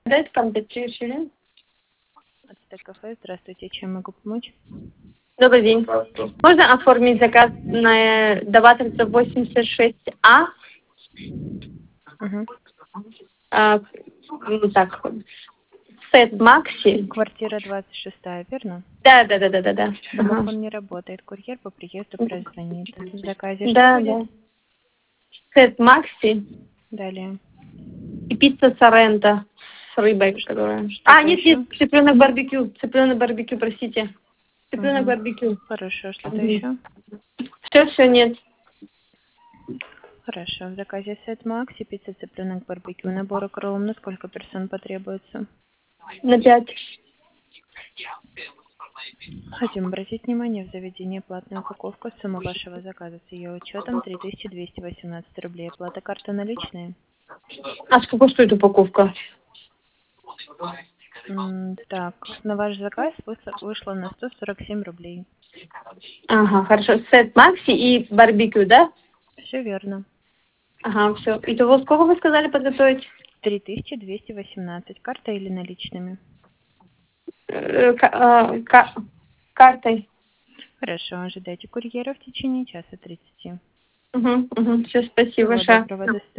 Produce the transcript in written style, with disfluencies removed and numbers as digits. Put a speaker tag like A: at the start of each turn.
A: Дайте контактирующий.
B: Кафе, здравствуйте, чем могу помочь?
A: Добрый день. Можно оформить заказ на Даваторца 86А?
B: Угу.
A: Так, сет Макси.
B: Квартира 26, верно?
A: Да.
B: Домофон не работает, курьер по приезду прозвонит. В заказе что
A: Да.
B: будет?
A: Сет Макси
B: Далее.
A: и пицца Соренто с рыбой, которая...
B: Что-то
A: Нет,
B: еще?
A: цыпленок барбекю. Цыпленок барбекю, простите. Цыпленок
B: Угу.
A: барбекю.
B: Хорошо, что-то еще?
A: Все, нет.
B: Хорошо, в заказе сет Макси, пицца, цыпленок, барбекю, набор укролом, на сколько персон потребуется?
A: На 5.
B: Хотим обратить внимание, в заведении платная упаковка, сумма вашего заказа с ее учетом 3218 рублей. Оплата карта наличные?
A: А сколько стоит упаковка?
B: Так, на ваш заказ вышло на 147 рублей.
A: Ага, хорошо. Сет Макси и барбекю, да?
B: Все верно.
A: Ага, все. Итого сколько вы сказали подготовить?
B: 3218. Карта или наличными?
A: Картой.
B: Хорошо, ожидайте курьера в течение часа 30.
A: Все, спасибо
B: Всего
A: большое.
B: доброго, до свидания.